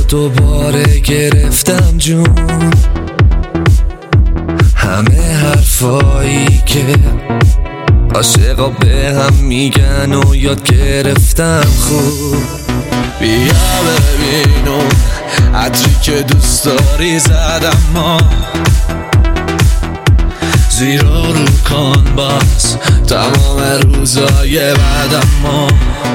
دوباره گرفتم جون، همه حرفایی که عاشقا به هم میگن و یاد گرفتم خوب. بیا ببینم عطری که دوست داری زدم ما، زیرا رو کن باز تمام روزای بعدم ما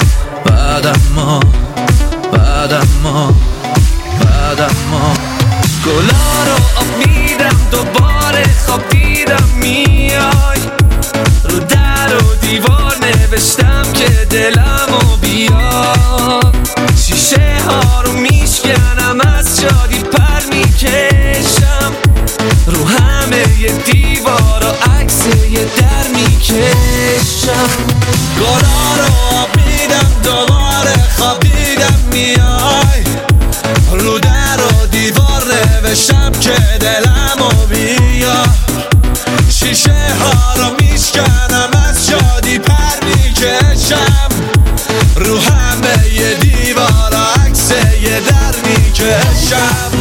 گلا رو آب میدم دوباره خواب دیدم میای، رو در و دیوار نوشتم که دلمو بیار، شیشه ها رو میشکنم از شادی پر میکشم، رو همه ی دیوار و عکس یه در میکشم. گلا رو آب میدم دوباره خواب دیدم میای، رو در و دیوار نوشتم که دلمو بیار، شیشه ها رو میشکنم از شادی پر میکشم، رو همه ی دیوار و عکس یه در میکشم.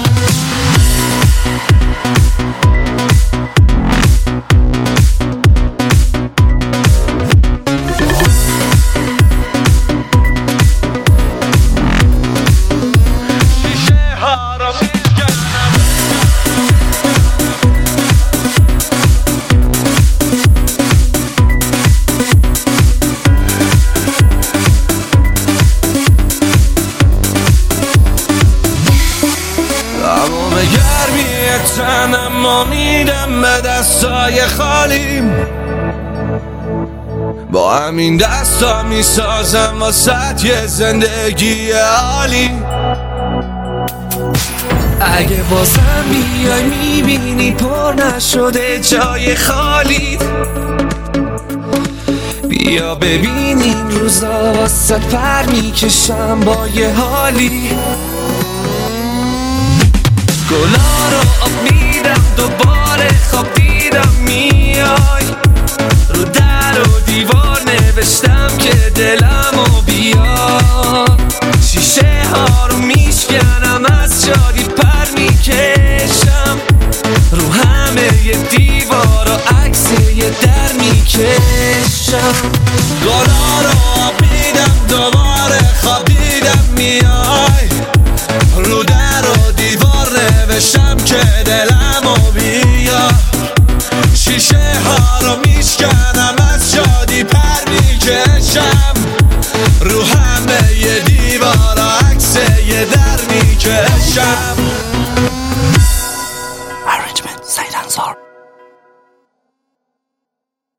تنم ما میدم به دستای خالیم، با همین دستا میسازم واسه یه زندگی عالی. اگه بازم بیای میبینی پر نشده جای خالی، بیا ببین این روزا واسه پر میکشم با یه حالی. گلا رو آب میدم دوباره خواب دیدم میای، رو در و دیوار نوشتم که دلمو بیار، شیشه ها رو میشکنم از شادی پر میکشم، رو همه ی دیوار و عکس یه در میکشم. گلا رو آب میدم دوباره خواب دیدم میای، رو در و دیوار نوشتم که دلمو بیار، شیشه ها رو میشکنم از شادی پر میکشم، رو همه